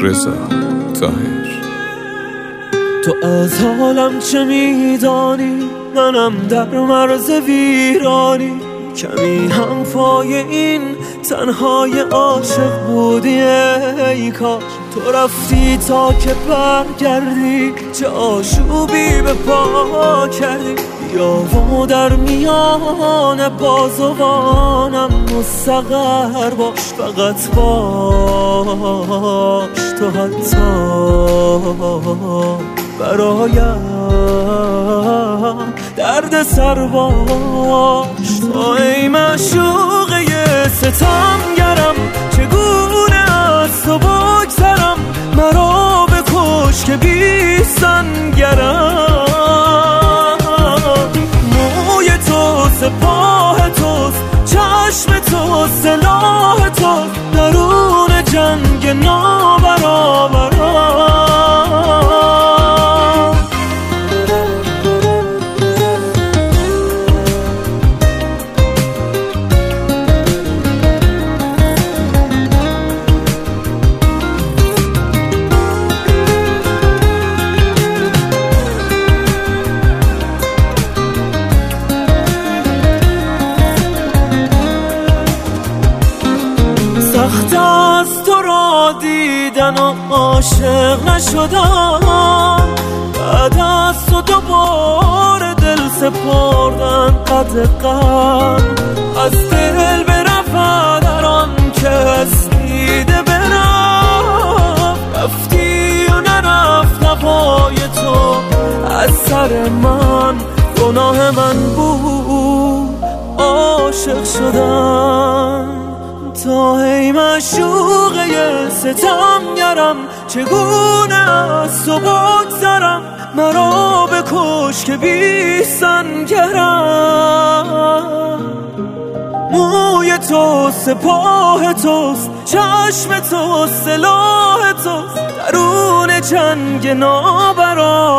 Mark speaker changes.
Speaker 1: رضا طاهر.
Speaker 2: تو از حالم چه میدانی؟ منم در مرز ویرانی، کمی هم پای این تنهای عاشق بودی. ای کاش تو رفتی تا که برگردی، چه آشوبی به پا کردی. بیا و در میان بازوانم مستقر باش، فقط باش تو حتی برایم درد سر باش. تو ای معشوقه ستمگرم، چگونه از تو بگذرم؟ مرا بکش که بی سنگرم. موی تو سپاه توست، چشم تو سلاح توست، درون جنگ نابرابرم. سخت از تو را دیدن و عاشق نشدم، بعد از تو دوباره دل سپردن قد غم. از دل برفت در آن کس دیده برفت، رفتی و نرفت نوای تو از سر من. گناه من بود عاشق شدم. تو ای معشوقه ستمگرم، چگونه از تو بگذرم؟ مرا بکش که بی سنگرم. موی تو سپاه توست، چشم تو سلاح توست، درون جنگ نابرابرم.